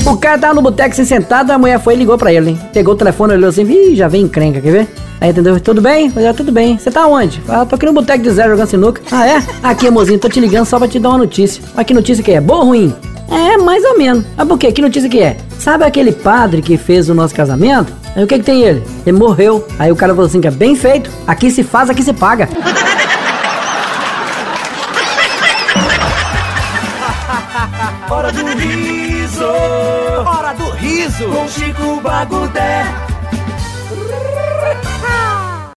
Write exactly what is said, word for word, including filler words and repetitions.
O cara tava no boteco assim sentado, a mulher foi e ligou pra ele, hein? Pegou o telefone, olhou assim, ih, já vem encrenca, quer ver? Aí entendeu? Tudo bem? Eu, tudo bem. Você tá onde? Ah, tô aqui no boteco de Zé jogando sinuca. Ah, é? Aqui, amorzinho, tô te ligando só pra te dar uma notícia. Mas que notícia que é? Boa ou ruim? É, mais ou menos. Mas por quê? Que notícia que é? Sabe aquele padre que fez o nosso casamento? Aí o que que tem ele? Ele morreu. Aí o cara falou assim, que é bem feito. Aqui se faz, aqui se paga. Hora do riso, hora do riso, com Chico Bagudé.